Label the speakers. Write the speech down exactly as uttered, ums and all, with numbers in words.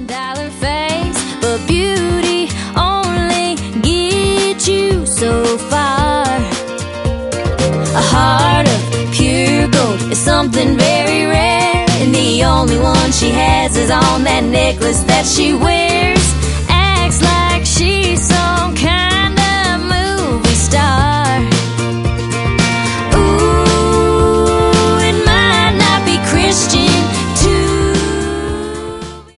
Speaker 1: million dollar face, but beauty only gets you so far. A heart of pure gold is something very rare, and the only one she has is on that necklace that she wears. Acts like she's so